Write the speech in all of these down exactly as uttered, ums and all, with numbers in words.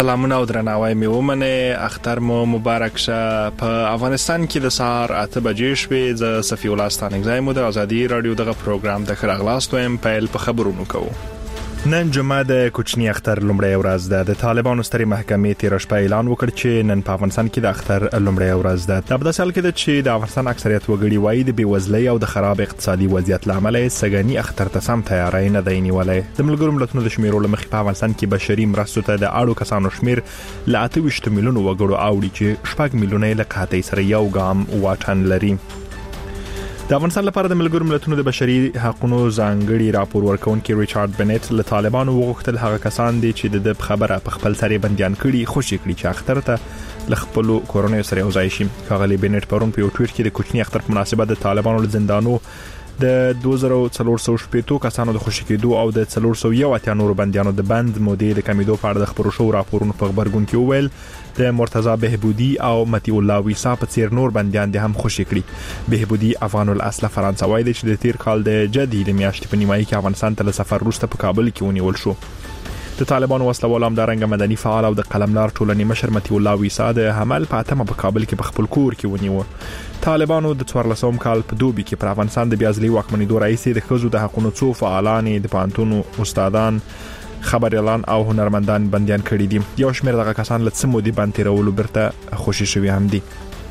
سلامونه او درناوی مې ومنه. اختر مو مبارک شه. په افغانستان کې د سهار اته بجې شوې. ز صفی الله ستانګزای مو د ازادي رادیو دغه پروګرام د خراغلاستو ام پیل په خبرونو کوو. نن جمعه د کوچنی اختر لومړی ورځ ده. د طالبانو سترې محکمې تیر شپه اعلان وکړ چې نن په افغانستان کې د اختر لومړی ورځ ده. د بداسل کې د چې د افغانستان اکثریت وګړي وایي د بیوزلۍ او د خراب اقتصادي وضعیت لامل سګنی اختر ته سم تیاری نه دی نیولې. د ملګرو ملتونو د شمیرو لمخې په افغانستان کې بشري مرستو ته د اړو کسانو شمیر ل اته ویشت میلیون وګړو اوړي چې شپږ میلیونه له قحطۍ سره یو ګام واټن لري. د افغانستان لپاره د ملګرو ملتونو د بشري حقوقو ځانګړي راپور ورکونکي ریچارډ بنت له طالبانو وغوښتل هغه کسان دي چې د خبره په خپل سره بنديان کړي خوشي کړي چې اختر ته ل خپل کورونو سره یو ځای شي. ښاغلي بنت پرون په یو ټویټ کې د کوچنی اختر په مناسبت د طالبانو له زندانو د دوه زره څلور سوه شپږ کسانو د خوشي کېدو او د څلور سوه یو اتیا نور بنديانو د بند مودې د کمیدو په اړه د خبرو شو راپورونو په خبرګون کې وویل د مرتضی بهبودی او متی الله ویسا په څیر نور بنديان دي هم خوشي کړي. بهبودی افغان الاصل فرانسوي دی چې د تیر کال د جدي د میاشتې په نیمایي کې افغانستان ته سفر وروسته په کابل کې ونیول شو. د طالبانو وسلوال همدارنګه مدني فعال او د قلملار ټولنې مشر متی الله ویسا د حمل په اتمه په کابل کې په خپل کور کې ونیو. طالبانو د څوارلسم کال په دوبي کې پر افغانستان د بیازلي واکمنۍ دوه رئیس د خزو د حقوقو څو فعالان د پانتونو استادان خبريالان او هنرمندان بنديان کړي دي. یو شمېر دغه کسان له څه مودې باندې تیرولو برته خوشي شوي هم دي.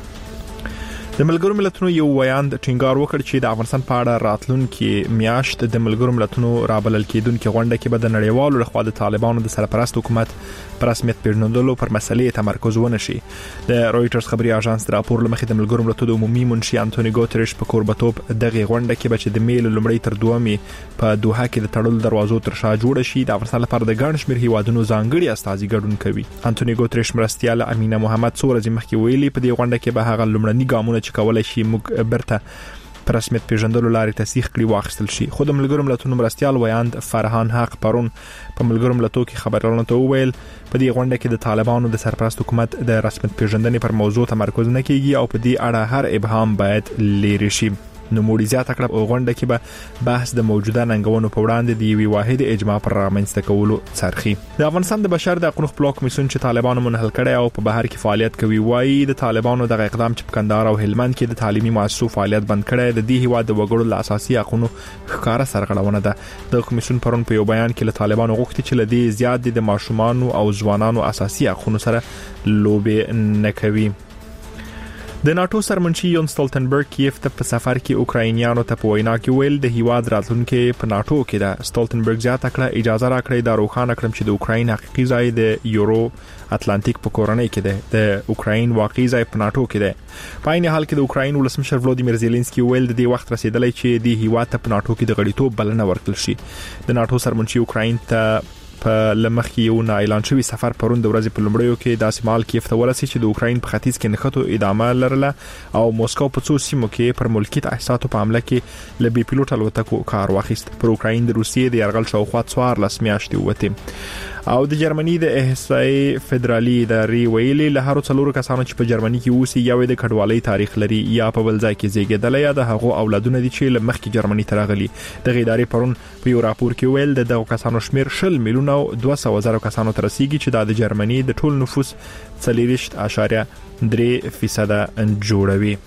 د ملګرو ملتونو یو ویاند ټینګار وکړ چې د افغانستان په اړه راتلونکي میاشت د ملګرو ملتونو رابلل کېدونکو غونډه کې به د نړیوالو لخوا د طالبانو د سرپرست حکومت پر رسمیت پیژندلو پر مسلې تمرکز ونه شي. د رويټرز خبري اژانس د راپور لمخې د ملګرو ملتونو عمومي منشي انټونی ګوتریش په کوربتوب دغه غونډه کې به چې د میل لومړی تر دومې په دوحه کې د تړل دروازو تر شا جوړ شي د افغانستان لپاره د ګڼ شمېر هیوادونو ځانګړي استازي ګډون کوي. انټونی ګوتریش مرستيال امینه محمد څو ورځې مخکې ویلي په دې غونډه کې به هغه لومړني ګامونه چې کولای شي موږ برته پر رسمیت پیژندلو لارې تصدیق کړي واخیستل شي. خو د ملګرو ملتونو مرستيال ویاند فرهان حق پرون په ملګرو ملتونو کې خبرونه ته وویل په دې غونډه کې د طالبانو د سرپرست حکومت د رسمیت پیژندنې پر موضوع تمرکز نه کیږي او په دې اړه هر ابهام باید لري شي. نو موړي زیاته کړه په غونډه کې به بحث د موجوده ننګونو په وړاندې د یوې واحد اجماع پر رامنځته کولو څرخي. د افغانستان د بشر د حقوقو خپلواک کمیسیون چې طالبانو منحل کړي او په بهر کې فعالیت کوي وایي د طالبانو د اقدام چې په کندهار او هلمند کې د تعلیمي مؤسسو فعالیت بند کړي د دې هیواد د وګړو له اساسي حقوقو ښکارا سرغړونه ده. د کمیسیون پرون په یو بیان کې له طالبانو غوښتي چې لدې زیات د ماشومان او ځوانانو اساسي حقوقو سره لوبې نه کوي. د ناتو سرمنشي یون سټولټنبرګ کیف ته په سفر کې اوکراینیانو ته په وینا کې ویل د هیواد راتلونکي په ناتو کې ده. سټولټنبرګ زیاته کړه اجازه راکړې د روخانه کړم چې د اوکراین حقيقي ځای د یورو اتلانتیک په کورنۍ کې ده. د اوکراین واقعي ځای په ناتو کې ده. په عین حال کې د اوکراین ولسمشر ولودیمیر زيلنسکي ویل د دې وخت رسیدلی چې د هیواد ته په ناتو کې د غړیتوب بلنه ورکړل شي. د ناتو سرمنشي اوکراین ته په لمخ یو نه اعلان شوی سفر پرون د ورځې په لومړیو کې د سیمال کیف ته ورسېد چې د اوکراین په ختیځ کې نښتو ادامه لرله او موسکو په څو سیمو کې پر ملکی تاسیساتو په حمله کې ل بي پیلوټ الوتکو کار واخیست. پر اوکراین د روسیې د یرغل شاوخوا څوارلس میاشتې وته او د جرمني د احصایي فدرالي ادارې ویلي له هر څلورو کسانو چې په جرمني کې اوسي یو د کډوالۍ تاریخ لري یا په بل ځای کې زیږیدل یا د هغو اولادونه دي چې له مخکې جرمني ته راغلي. د ادارې پرون په یو راپور کې ویل د دغه کسانو شمیر شل میلیونه او دوه سوه زره کسانو ته رسیدي چې د جرمني د ټول نفوس څلور اعشاریه درې فیصد جوړوي.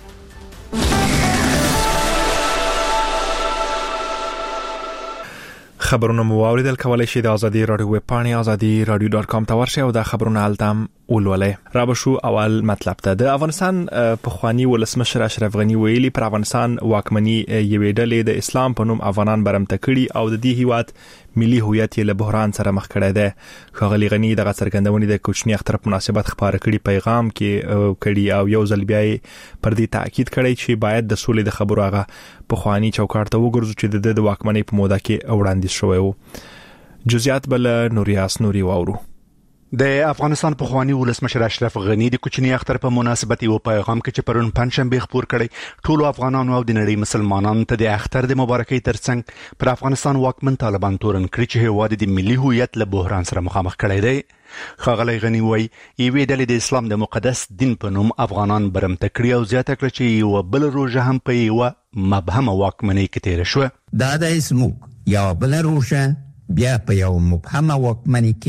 خبرونه مو اوریدل کولای شئ د ازادي رادیو ویب پاڼې ازادي رادیو ډاټ کام ته ورشئ او د خبرونو التم ولولئ. را بشو اول مطلب ته د افغانستان په خواني ولسمشر اشرف غنی ویلي پر افغانستان واکمنی یوې ډلې د اسلام په نوم افغانان برمته کړي او د دې هیواد ملي هویت له بحران سره مخ کړی دی. ښاغلي غنی دغه څرګندونې د کوچنی اختر په مناسبت خبره کړي پیغام کې کړي او یو ځل بیا پر دې تاکید کړی چې باید د سولې د خبرو هغه په خواني چوکاټ ته وګرځو چې د واکمنۍ په موده کې وړاندیز شوی وو. جزئیات بل نوریاس نوري واورو. د افغانستان په خواني ولسمشر اشرف غنی د کوچنی اختر په مناسبت یو پیغام کې چې پرون پنځشنبه خبر کړي ټول افغانانو او د نړۍ مسلمانانو ته د اختر د مبارکۍ ترڅنګ پر افغانستان واکمن طالبان تورن کړی چې هواد د ملي هویت له بحران سره مخامخ کړی دی. ښاغلی غنی وایي یوې ډلې د اسلام د مقدس دین په نوم افغانان برمته کړي او زیاته کړه چې یو بل روزه هم په یو مبهمه واکمنۍ کې تیر شو. دا د اسموک یو بل روزه بیا په یو مبهمه واکمنۍ کې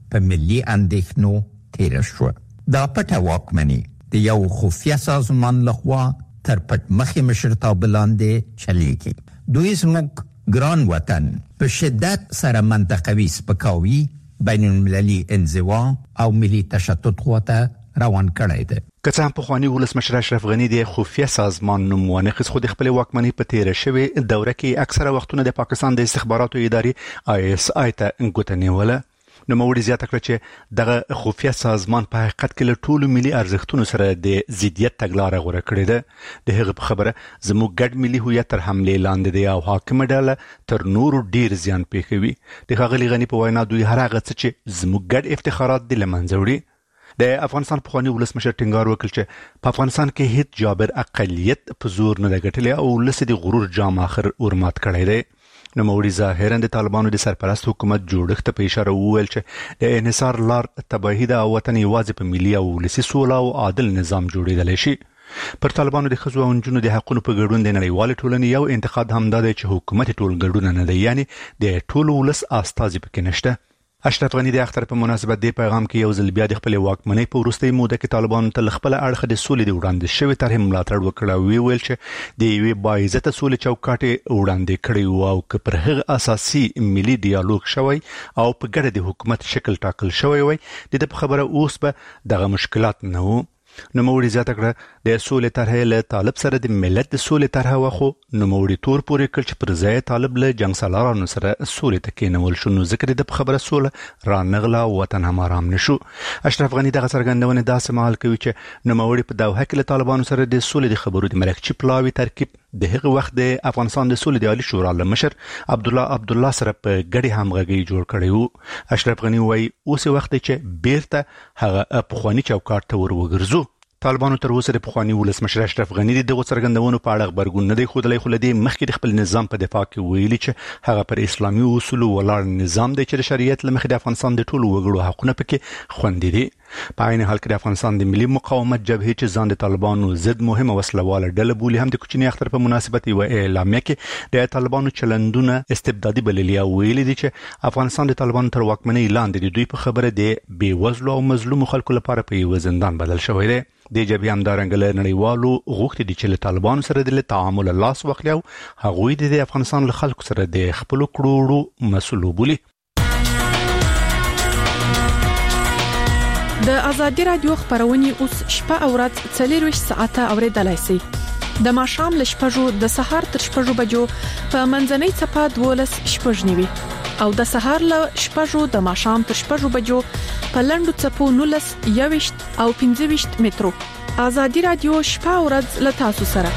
په ملي اندېښنو تیر شو. دا پټه واکمني د یو خفیه سازمان لخوا تر پټ مخې مشرتابه لاندې چلیږي. دوی زموږ ګران وطن په شدت سره منطقوي سپکاوي، بین المللي انزوا او ملي تشدد خواته روان کړی دی. که څه هم پخوانی ولسمشر اشرف غنی د خفیه سازمان نوم وانخیست، خو د خپل واکمنۍ په تیره شوې دوره کې اکثره وختونه د پاکستان د استخباراتو ادارې آی اس آی ته ګوته نیوله. نوموړي زیاته کړه چې دغه خفیه سازمان په حقیقت کې له ټولو ملي ارزښتونو سره د ضدیت تګلاره غوره کړې ده. د هغه په خبره زموږ ګډ ملي هویت تر حملې لاندې دی او حاکمه ډله تر نورو ډیر زیان پېښوي. د ښاغلي غني په وینا دوی هر هغه څه چې زموږ ګډ افتخارات دي له منځه وړي. د افغانستان پخوانی ولسمشر ټینګار وکړ چې په افغانستان کې هیڅ جابر اقلیت په زور نه ګټلې او ولس د غرور جام اخر ورمات کړی دی. نوموړي ظاهرا د طالبانو د سرپرست حکومت جوړښت په اشاره وویل چې د انحصار لار تباهي ده او وطن یوازې په ملي او ولسي سوله او عادل نظام جوړېدلی شي. پر طالبانو د ښځو او نجونو د حقونو په ګډون د نړیوالې ټولنې یو انتقاد همدا دی چې حکومت ټول ګډون نه دی، یعنی د ټول ولس استازي پکې نشته. اشرف غنی د اختر په مناسبت د پیغام کې یو ځل بیا د خپل واکمنۍ په وروستۍ موده کې طالبانو ته خپل اړخ د سولې د وړاندې شوی طرح ملاتړ وکړ او ویل چې د یوې باعزته سولې چوکاټ وړاندې کړی او که پر هغه اساسي ملي ډیالوګ شوی او په ګډه د حکومت شکل ټاکل شوی وي، د په خبره اوس به دغه مشکلات نه وو. نوموړي زیاته کړه د سولې طرح له طالب سره د ملت د سولې طرح وخو نوموړي تور پورې کړ چې پر ځای طالب له جنگ سالارانو سره سولې ته کېنول شو، نو ذکر د خبره سوله را نغله وطن هم آرام نشو. اشرف غنی دغه څرګندونه داسې مهال کوي چې نوموړي په دوحه کې له طالبانو سره د سولې د خبرو د مرکچی پلاوي ترکیب د هغه وخت د افغانستان د سولې د عالی شورا له مشر عبدالله عبدالله سره په ګډي همغږي جوړ کړی وو. اشرف غنی وايي اوس وخت چې بیرته هغه پخوانی چوکاټ ته ور وګرځو. طالبانو تر اوسه د پخوانی ولسمشر اشرف غنی د دغه څرګندونو په اړه خبرګون نه دی ښودلی، خو له دې مخکې د خپل نظام په دفاع کې ویلي چې هغه پر اسلامي اصولو ولاړ نظام دی چې د شریعت له مخې د افغانستان د ټولو وګړو حقونه پکې خوندي دي. په عین حال کې د افغانستان د ملي مقاومت جبهې چې ځان د طالبانو ضد مهمه وسلواله ډله بولي هم د کوچني اختر په مناسبت یوه اعلامیه کې د طالبانو چلندونه استبدادي بللي او ویلي دي چې افغانستان د طالبانو تر واکمنۍ لاندې د دوی په خبره د بېوزلو او مظلومو خلکو لپاره په یوه زندان بدل شوی دی. د جبهې همدارنګه له نړیوالو غوښتي دي چې له طالبانو سره د تعامل لاس واخلي او هغوی د افغانستان له خلکو سره د خپلو کړوړو مسؤل وبولي. د ازادي رادیو خبرونه اوس شپه او ورځ څلور ساعته اوریدلای شئ. د ماښام له شپږو د سهار تر شپږو بجو په منځنۍ چپه دولس شپږ نیوي او د سهار له شپږو د ماښام تر شپږو بجو په لندو چپو نولس یوشت او پنځه ویشت مترو. ازادي رادیو شپه او ورځ له تاسو سره.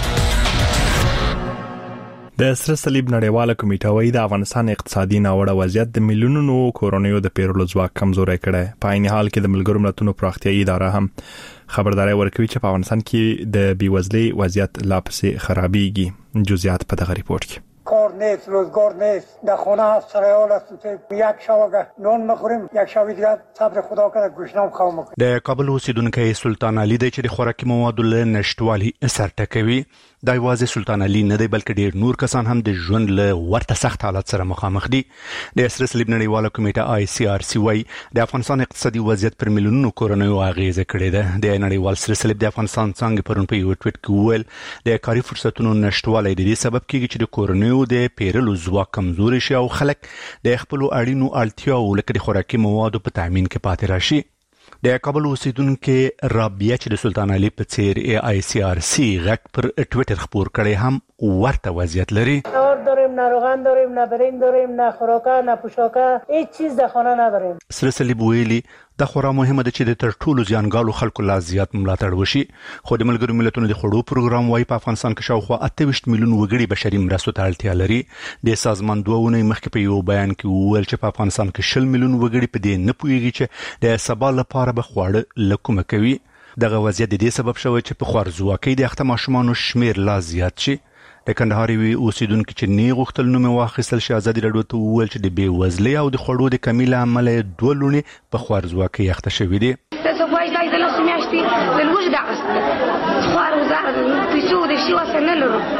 د سره صلیب نړیواله کمیټه وايي د افغانستان اقتصادي ناوړه وضعیت د میلیونونو کورونیو د پیرلو ځواک کمزوري کړي. په عین حال کې د ملګرو ملتونو پراختیايي اداره هم خبرداري ورکوي چې په افغانستان کې د بیوزلۍ وضعیت لا پسې خرابېږي. جزئیات په دغه ریپورت کې. کار نیست، روزگار نیست، در خانه هست سریال است که یک شب نان میخوریم، یک شب دیگه صبر خدا کنه گوشتنام خواهم میکنیم. د کابل اوسیدونکو سلطان علي د چې د خوراکي موادو له نشټوالي اثر ټکوي. دا یوازې سلطان علي نه دی بلکې ډیر نور کسان هم د ژوند له ورته سخت حالت سره مخامخ دي. د سره صلیب نړیواله کمیټه آی سی آر سی وايي د افغانستان اقتصادي وضعیت پر میلیونونو کورنیو اغیزه کړې ده. د نړیوال سره صلیب د افغانستان څنګه پرون په یو ټویټ کې وویل د کاري فرصتونو نشټوالی د دې سبب کیږي چې د کورنیو د پیرلو ځواک کمزوري شي او خلک د خپل اړینو اړتیاو لکه د خوراکي موادو په تامین کې پاتې راشي. د کابل اوسیدونکو رابعه چې د سلطان علي په څیر ای آی سی آر سی غټ پر ټویټر خبر کړي هم ورته وضعیت لري. داریم نه روغن داریم نه برنج داریم نه خوراکه نه پوشاکه هیڅ چیز در خانه نداریم. سره صلیب ویلي د خورا مهمه ده چې د تر ټولو زیانګالو خلکو لا زیات ملاتړ وشي. خو د ملګرو ملتونو د خړو پروګرام وايي په افغانستان کې شاوخوا اته ویشت میلیون وګړي بشري مرستو ته اړتیا لري. د سازمان دوه اونۍ مخکې په یو بیان کې وویل چې په افغانستان کې شل میلیون وګړي په دې نه پوهیږي چې د سبا لپاره به خواړه لکومه کوي. دغه وضعیت د دې سبب شوی چې په خوارزواکۍ د اخته ماشومانو شمیر لا زیات شي. د کندهار وی اوسیدونکو چې نه غوښتل نوم واخیستل شي ازادي راډیو ته وویل چې د بیوزلۍ او د خړو د کمی له امله دوه لونی په خوارزواکۍ اخته شوی دي. تاسو وایي دا د لاسو میاشتې د لوګ دغه خوار وزاره پیسو د شي وسه نه لرو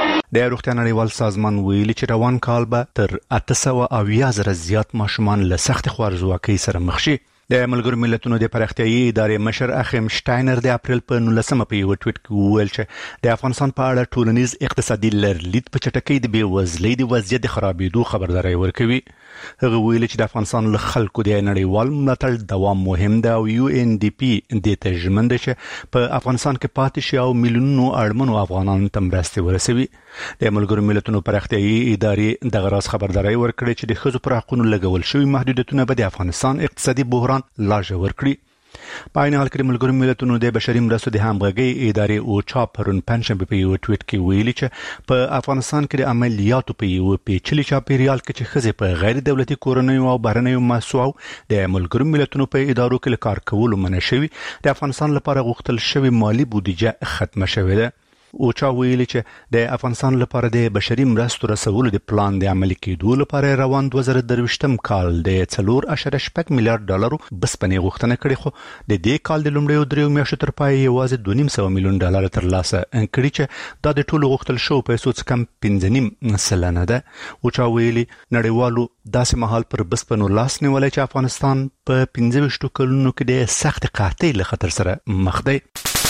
د روغتیا نړیوال سازمان ویلي چې روان کال به تر اته سوه اویا زره زیات ماشومان له سخت خوارځواکۍ سره مخ شي. د ملګرو ملتونو د پراختیایي ادارې مشر اخیم شټاینر د اپریل په نولسمه په یو ټویټ کې وویل چې د افغانستان په اړه ټولنیز اقتصادي لرلید په چټکۍ د بېوزلۍ د وضعیت د خرابېدو خبرداری ورکوي. هغه ویل چې د افغانستان له خلکو د نړیوال ملاتړ دوام مهم ده او یو ان ډي پي د ته ژمن ده چې په افغانستان کې پاتې شي او میلیونونو اړمنو افغانانو ته مرستې ورسوي. د ملګرو ملتونو پراختیایي ادارې دغه راز خبرداری ورکړي چې د ښځو پر حقونو لګول شوي محدودیتونه به د افغانستان اقتصادي بحران لا ژور کړي. په عین حال کې ملګرو ملتونو د بشري مرستو د همغږۍ ادارې اوچا پرون پنځشنبه په یو ټویټ کې ویلي چې په افغانستان کې د عملیاتو په یو پیچلي چاپیریال کې چې ښځې په غیر دولتي کورنیو او بهرنیو مؤسسو د ملګرو ملتونو په ادارو کې له کار کولو منع شوي، د افغانستان لپاره غوښتل شوی مالی بودیجه ختمه شوې ده. اوچا ویلي چې د افغانستان لپاره د بشري مرستو رسولو د پلان د عملي کېدو لپاره روان دوه زره درویشتم کال د څلور اعشاریه شپږ میلیارډ ډالرو بسپنې غوښتنه کړې، خو د دې کال د لومړیو دریو میاشتو تر پای یوازې دوه نیم سوه میلیون ډالر ترلاسه کړي چې دا د ټولو غوښتل شوو پیسو څخه کم پنځه نیم سلنه ده. اوچا ویلي نړیوالو داسې مهال پر بسپنو لاس نیولی چې افغانستان په پنځه ویشتو کلونو کې د سخت قحطۍ له خطر سره مخ دی.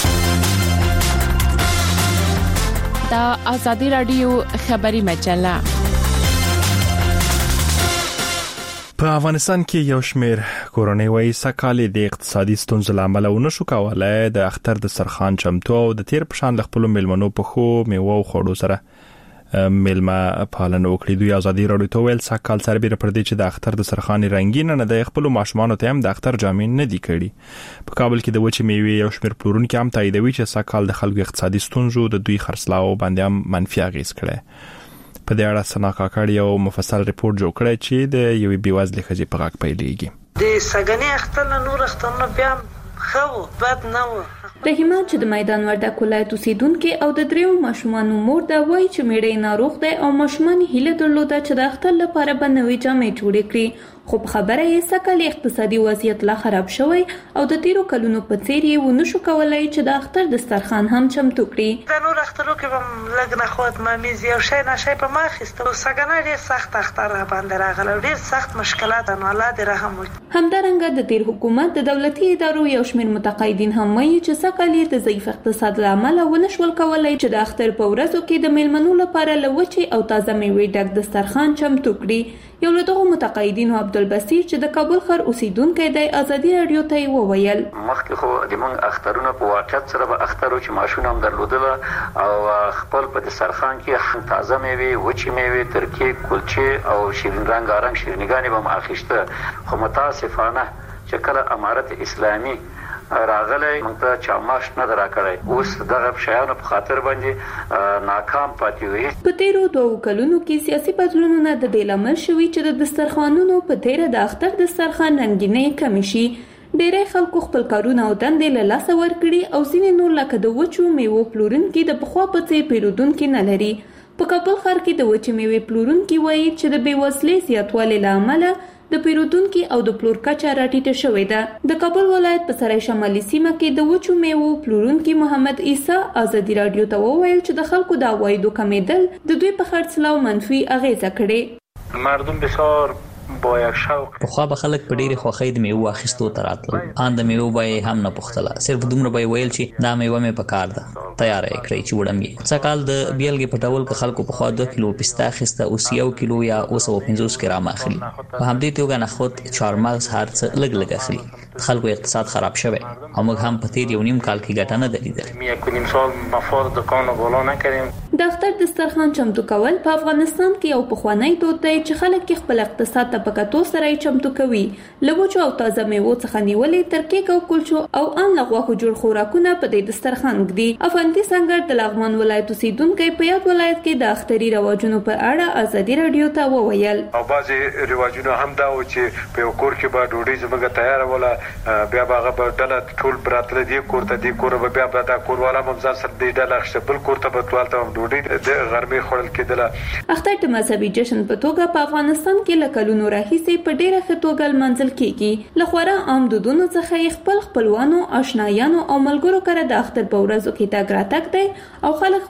دا آزادی رادیو خبری مجله. په افغانستان کې یو شمېر کورنۍ وایي سکهال د اقتصادي ستونزو له امله ونشو کولای د اختر د سرخان چمتو او د تیر په شان د خپلو میلمنو په خو میوه او خوړو سره میلمه پالنه وکړي. دوی آزادي رادیو ته ویل سکهال سربېره پر دې چې د اختر د سرخان رنګین نه د خپلو ماشومانو ته هم د اختر جامې نه دي کړي. په کابل کې د وچې میوې یو شمېر پلورونکي هم تاییدوي چې سکهال د خلکو اقتصادي ستونزو د دوی خرڅلاو باندې هم منفي اغېز کړی. په دې اړه سنا کاکړ یو مفصل ریپورت جوړ کړی چې د یوې بېوزلې ښځې په غږ پیلېږي. د سګنې اختر نه نور اخترونه بیا خو بد نه و. رحیمه چې د میدان وردګ ولایت اوسیدونکو او د دریو ماشومانو مور دا وایي چې میړه ناروغ دی او ماشومان هیله درلوده چې د اختر لپاره به نوې جامې جوړې کړي، خو په خبره یې سکهال اقتصادي وضعیت لا خراب شوی او د تیرو کلونو په څیر یې ونشو کولای چې د اختر دسترخوان هم چمتو کړي. د نور اخترو کې هم لږ نه خود ممیز یو شی نه شی په ما اخیسته او سګنه ډېر سخت اختر را باندې راغله، ډېر سخت مشکلات نه الله دې رحم وکړي. همدارنګه د تیر حکومت د دولتي ادارو یو شمېر متقاعدین هم وایي چې سکهال د ضعیف اقتصاد له امله ونشول کولای چې د اختر په ورځو کې د میلمنو لپاره لوچې او تازه میوې ډک دسترخوان چمتو کړي. یو له دغو متقاعدینو عبدالبصیر چې د کابل ښار اوسیدونکی دی آزادي رادیو ته وویل مخکې خو د موږ اخترونه په واقعیت سره به اختر چې ماشومان هم درلودله او خپل په دسترخوان کې تازه میوې، وچې میوې، ترکې، کلچې او شیرین رنګارنګ شیرینیګانې به هم اخیسته، خو متاسفانه چې کله امارت اسلامي راغلی موږ ته چاماش نه راکړی، اوس دغه شیانو په خاطر باندې ناکام پاتې وي. په تیرو دوه کلونو کې سیاسي بدلونونه د دې لامل شوي چې د دسترخوانونو په تیره د اختر دسترخوان رنګینۍ کمې شي. ډېری خلکو خپل کارونه او دندې له لاسه ورکړي او ځینې نور لکه د وچو میوو پلورونکي د پخوا په څېر پیرودونکي نه لري. په کابل ښار کې د وچې میوې پلورونکي وایي چې د بېوزلۍ زیاتوالي له امله د پیرودونکو او د پلور کچه راټیټه شوې ده. د کابل ولایت په سرای شمالي سیمه کې د وچو میوو پلورونکي محمد عیسی آزادي رادیو ته وویل چې د خلکو د عوایدو کمیدل د دوی په خرڅلاو منفي اغیزه کړې. مردم بسیار با یک شوق خو به خلک په ډېر خوښۍ د میوه اخیستو ته راتلل، ان د میوه به هم نه پوښتله، صرف دومره به ویل چې دا میوه مې په کار ده تیار یې کړئ چې وړم یې. سکهال د بیلګې په ډول که خلکو په خوا دوه کیلو پسته اخیسته اوس یو کیلو یا اوه سوه پنځوس ګرام اخلي. په همدې توګه نخود، چهارمغز هر څه لږ لږ اخلي. خلکو اقتصاد خراب شوی او موږ هم په تیر یو نیم کال کې ګټه نه لیدلې. یک نیم سال مفاد دکان بالا نکردیم. د اختر دسترخوان چمتو کول په افغانستان کې یو پخوانی دود دی چې خلک خپل اقتصاد ته په کتو سره چمتو کوي. له وچو او تازه میوو څخه نیولې تر کیک او کلچو او ان له غوښو جوړ خوراکونه په دې دسترخوان ږدي. افغاني سنگر د لغمان ولایت اوسیدونکی په یاد ولایت کې د اختري رواجونو په اړه آزادي رادیو ته وویل. او بعضي رواجونه هم دا و چې په یو کور کې به ډوډۍ زموږ تیار ولا بیا هغه به ډله ټول براتله دی کور ته دی کور به بیا به دا کورواله ممزان سره دی ډله خپل کور ته به توالته ډوډۍ د غرمې خورل کېدله. اختر د مذهبي جشن په توګه په افغانستان کې له کلونو راهیسې په ډېره ښه توګه لمانځل کېږي. له خورا عام دودونو څخه خپل خپلوانو، آشنایانو او ملګرو سره د اختر په ورځو کې تګ راتګ دی او خلک